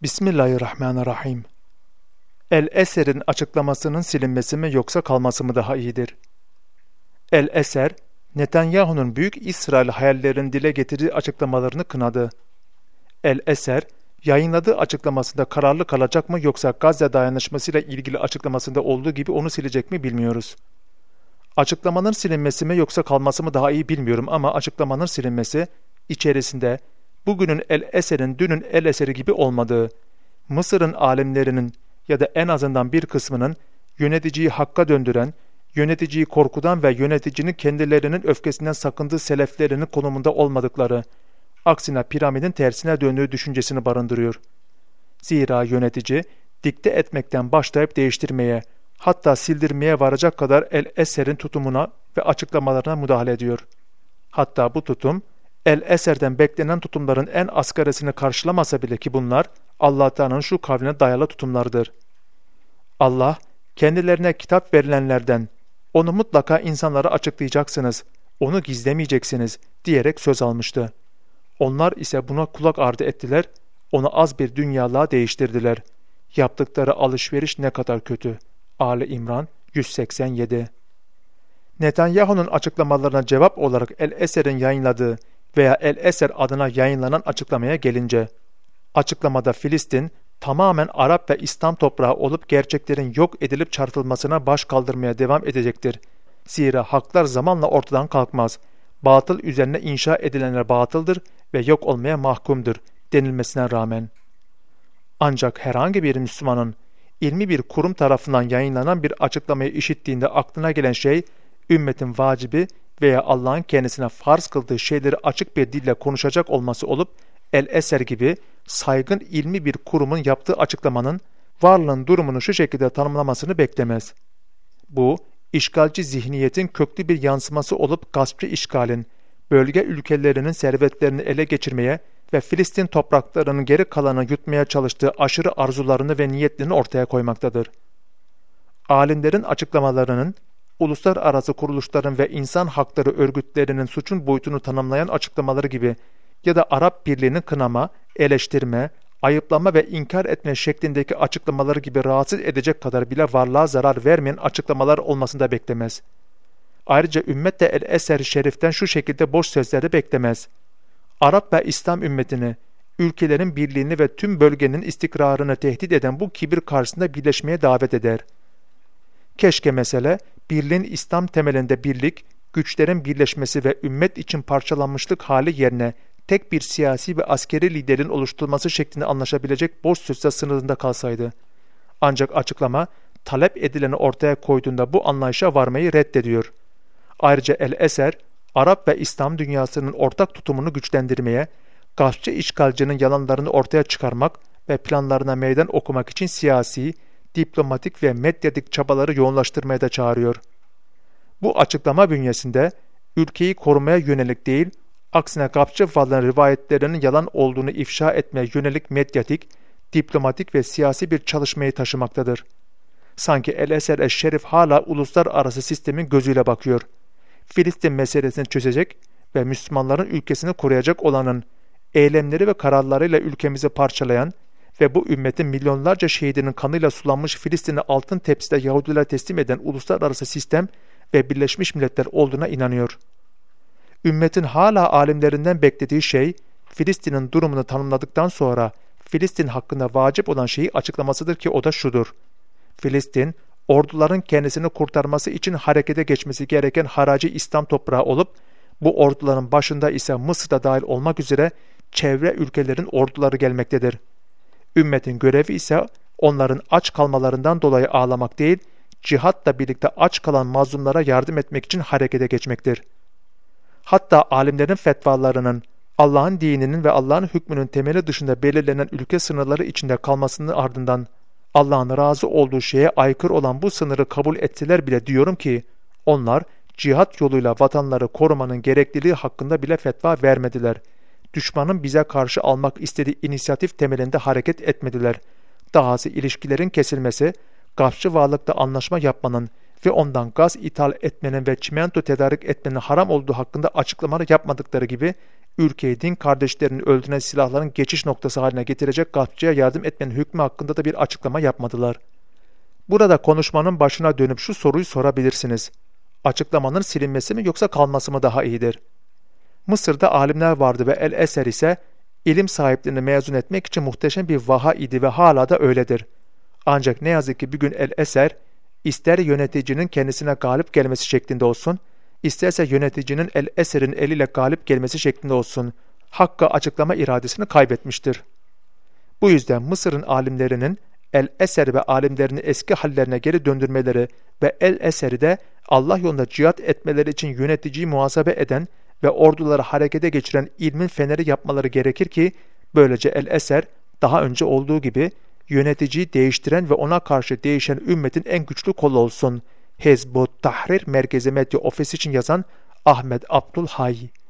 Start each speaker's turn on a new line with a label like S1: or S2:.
S1: Bismillahirrahmanirrahim. El-Eser'in açıklamasının silinmesi mi yoksa kalması mı daha iyidir? El-Eser, Netanyahu'nun Büyük İsrail hayallerini dile getirdiği açıklamalarını kınadı. El-Eser, yayınladığı açıklamasında kararlı kalacak mı yoksa Gazze dayanışmasıyla ilgili açıklamasında olduğu gibi onu silecek mi bilmiyoruz. Açıklamanın silinmesi mi yoksa kalması mı daha iyi bilmiyorum ama açıklamanın silinmesi, içerisinde bugünün El-Eser'in dünün El-Eser'i gibi olmadığı, Mısır'ın alimlerinin ya da en azından bir kısmının yöneticiyi hakka döndüren, yöneticiyi korkudan ve yöneticinin kendilerinin öfkesinden sakındığı seleflerinin konumunda olmadıkları, aksine piramidin tersine döndüğü düşüncesini barındırıyor. Zira yönetici, dikte etmekten başlayıp değiştirmeye, hatta sildirmeye varacak kadar El-Eser'in tutumuna ve açıklamalarına müdahale ediyor. Hatta bu tutum, El-Eser'den beklenen tutumların en asgarisini karşılamasa bile ki bunlar, Allah Teala'nın şu kavline dayalı tutumlardır. Allah, kendilerine kitap verilenlerden, onu mutlaka insanlara açıklayacaksınız, onu gizlemeyeceksiniz diyerek söz almıştı. Onlar ise buna kulak ardı ettiler, onu az bir dünyalığa değiştirdiler. Yaptıkları alışveriş ne kadar kötü. Ali İmran 187. Netanyahu'nun açıklamalarına cevap olarak El-Eser'in yayınladığı veya El-Eser adına yayınlanan açıklamaya gelince, açıklamada Filistin tamamen Arap ve İslam toprağı olup gerçeklerin yok edilip çarpılmasına baş kaldırmaya devam edecektir. Zira haklar zamanla ortadan kalkmaz. Batıl üzerine inşa edilenler batıldır ve yok olmaya mahkumdur denilmesine rağmen. Ancak herhangi bir Müslümanın ilmi bir kurum tarafından yayınlanan bir açıklamayı işittiğinde aklına gelen şey, ümmetin vacibi veya Allah'ın kendisine farz kıldığı şeyleri açık bir dille konuşacak olması olup, El-Eser gibi saygın ilmi bir kurumun yaptığı açıklamanın varlığın durumunu şu şekilde tanımlamasını beklemez. Bu, işgalci zihniyetin köklü bir yansıması olup gaspçı işgalin, bölge ülkelerinin servetlerini ele geçirmeye ve Filistin topraklarının geri kalanını yutmaya çalıştığı aşırı arzularını ve niyetlerini ortaya koymaktadır. Alimlerin açıklamalarının, uluslararası kuruluşların ve insan hakları örgütlerinin suçun boyutunu tanımlayan açıklamaları gibi ya da Arap Birliği'nin kınama, eleştirme, ayıplama ve inkar etme şeklindeki açıklamaları gibi rahatsız edecek kadar bile varlığa zarar vermeyen açıklamalar olmasını da beklemez. Ayrıca ümmet de El-Eser-i Şerif'ten şu şekilde boş sözleri beklemez. Arap ve İslam ümmetini, ülkelerin birliğini ve tüm bölgenin istikrarını tehdit eden bu kibir karşısında birleşmeye davet eder. Keşke mesele, birliğin İslam temelinde birlik, güçlerin birleşmesi ve ümmet için parçalanmışlık hali yerine tek bir siyasi ve askeri liderin oluşturulması şeklinde anlaşabilecek boş sözler sınırında kalsaydı. Ancak açıklama, talep edileni ortaya koyduğunda bu anlayışa varmayı reddediyor. Ayrıca El-Eser, Arap ve İslam dünyasının ortak tutumunu güçlendirmeye, gaspçı işgalcinin yalanlarını ortaya çıkarmak ve planlarına meydan okumak için siyasi, diplomatik ve medyatik çabaları yoğunlaştırmaya da çağırıyor. Bu açıklama bünyesinde, ülkeyi korumaya yönelik değil, aksine gaspçı varlığın rivayetlerinin yalan olduğunu ifşa etmeye yönelik medyatik, diplomatik ve siyasi bir çalışmayı taşımaktadır. Sanki El-Eser-eş-Şerif hala uluslararası sistemin gözüyle bakıyor. Filistin meselesini çözecek ve Müslümanların ülkesini koruyacak olanın, eylemleri ve kararlarıyla ülkemizi parçalayan ve bu ümmetin milyonlarca şehidinin kanıyla sulanmış Filistin'i altın tepside Yahudilere teslim eden uluslararası sistem ve Birleşmiş Milletler olduğuna inanıyor. Ümmetin hala alimlerinden beklediği şey, Filistin'in durumunu tanımladıktan sonra Filistin hakkında vacip olan şeyi açıklamasıdır ki o da şudur. Filistin, orduların kendisini kurtarması için harekete geçmesi gereken haraci İslam toprağı olup, bu orduların başında ise Mısır'da dahil olmak üzere çevre ülkelerin orduları gelmektedir. Ümmetin görevi ise onların aç kalmalarından dolayı ağlamak değil, cihatla birlikte aç kalan mazlumlara yardım etmek için harekete geçmektir. Hatta alimlerin fetvalarının, Allah'ın dininin ve Allah'ın hükmünün temeli dışında belirlenen ülke sınırları içinde kalmasının ardından, Allah'ın razı olduğu şeye aykırı olan bu sınırı kabul etseler bile diyorum ki, onlar cihat yoluyla vatanları korumanın gerekliliği hakkında bile fetva vermediler. Düşmanın bize karşı almak istediği inisiyatif temelinde hareket etmediler. Dahası ilişkilerin kesilmesi, gaspçı varlıkta anlaşma yapmanın ve ondan gaz ithal etmenin ve çimento tedarik etmenin haram olduğu hakkında açıklamalar yapmadıkları gibi ülkeyi din kardeşlerini öldüren silahların geçiş noktası haline getirecek gaspçıya yardım etmenin hükmü hakkında da bir açıklama yapmadılar. Burada konuşmanın başına dönüp şu soruyu sorabilirsiniz. Açıklamanın silinmesi mi yoksa kalması mı daha iyidir? Mısır'da alimler vardı ve El-Eser ise ilim sahiplerini mezun etmek için muhteşem bir vaha idi ve hala da öyledir. Ancak ne yazık ki bir gün El-Eser, ister yöneticinin kendisine galip gelmesi şeklinde olsun, isterse yöneticinin El-Eser'in eliyle galip gelmesi şeklinde olsun, Hakk'a açıklama iradesini kaybetmiştir. Bu yüzden Mısır'ın alimlerinin El-Eser ve alimlerini eski hallerine geri döndürmeleri ve El-Eser'i de Allah yolunda cihat etmeleri için yöneticiyi muhasebe eden ve orduları harekete geçiren ilmin feneri yapmaları gerekir ki, böylece El-Eser daha önce olduğu gibi yöneticiyi değiştiren ve ona karşı değişen ümmetin en güçlü kolu olsun. Hizbut Tahrir Merkezi Medya Ofisi için yazan Ahmet Abdul Hayy.